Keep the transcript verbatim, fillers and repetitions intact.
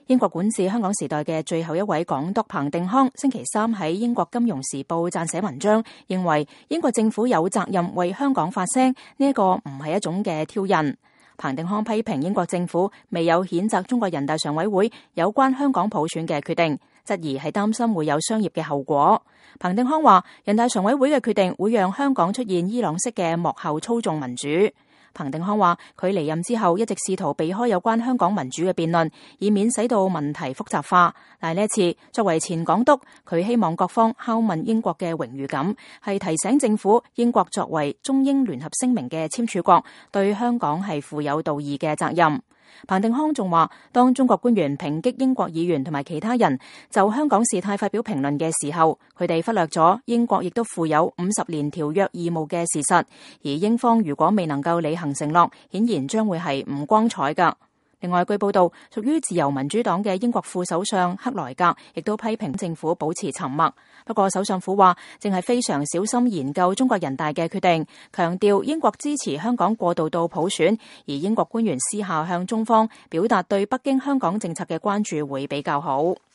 英國管治香港時代嘅最後一位港督彭定康星期三喺英國金融時報撰寫文章，認為英國政府有責任為香港發聲，呢一個唔係一種嘅挑釁。彭定康批評英國政府未有譴責中國人大常委會有關香港普選嘅決定，質疑係擔心會有商業嘅後果。彭定康話，人大常委會嘅決定會讓香港出現伊朗式嘅幕後操縱民主。彭定康話，佢離任之後一直試圖避開有關香港民主嘅辯論，以免使到問題複雜化。但係呢一次，作為前港督，佢希望各方拷問英國嘅榮譽感，係提醒政府英國作為中英聯合聲明嘅簽署國，對香港係負有道義嘅責任。彭定康仲話，當中國官員抨擊英國議員同埋其他人就香港事態發表評論嘅時候，佢哋忽略咗英國亦都負有五十年條約義務嘅事實，而英方如果未能夠履行承諾，顯然將會係唔光彩㗎。另外，據報道，屬於自由民主黨嘅英國副首相克萊格亦都批評政府保持沉默。不過，首相府話正係非常小心研究中國人大嘅決定，強調英國支持香港過渡到普選，而英國官員私下向中方表達對北京香港政策嘅關注會比較好。